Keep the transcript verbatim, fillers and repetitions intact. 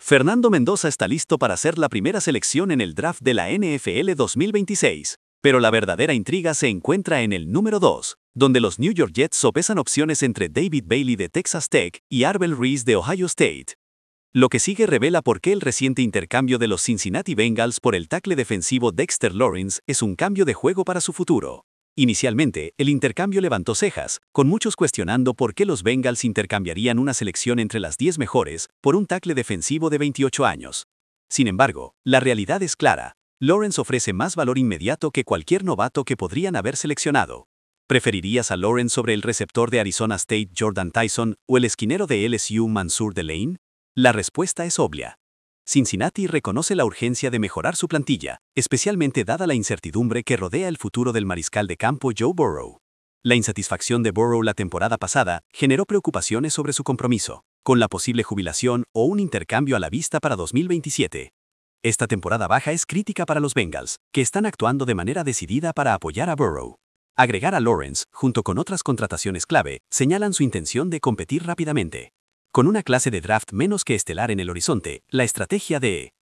Fernando Mendoza está listo para ser la primera selección en el draft de la N F L dos mil veintiséis, pero la verdadera intriga se encuentra en el número dos, donde los New York Jets sopesan opciones entre David Bailey de Texas Tech y Arvel Reese de Ohio State. Lo que sigue revela por qué el reciente intercambio de los Cincinnati Bengals por el tackle defensivo Dexter Lawrence es un cambio de juego para su futuro. Inicialmente, el intercambio levantó cejas, con muchos cuestionando por qué los Bengals intercambiarían una selección entre las diez mejores por un tackle defensivo de veintiocho años. Sin embargo, la realidad es clara. Lawrence ofrece más valor inmediato que cualquier novato que podrían haber seleccionado. ¿Preferirías a Lawrence sobre el receptor de Arizona State Jordan Tyson o el esquinero de L S U Mansour Delane? La respuesta es obvia. Cincinnati reconoce la urgencia de mejorar su plantilla, especialmente dada la incertidumbre que rodea el futuro del mariscal de campo Joe Burrow. La insatisfacción de Burrow la temporada pasada generó preocupaciones sobre su compromiso, con la posible jubilación o un intercambio a la vista para dos mil veintisiete. Esta temporada baja es crítica para los Bengals, que están actuando de manera decidida para apoyar a Burrow. Agregar a Lawrence, junto con otras contrataciones clave, señalan su intención de competir rápidamente. Con una clase de draft menos que estelar en el horizonte, la estrategia de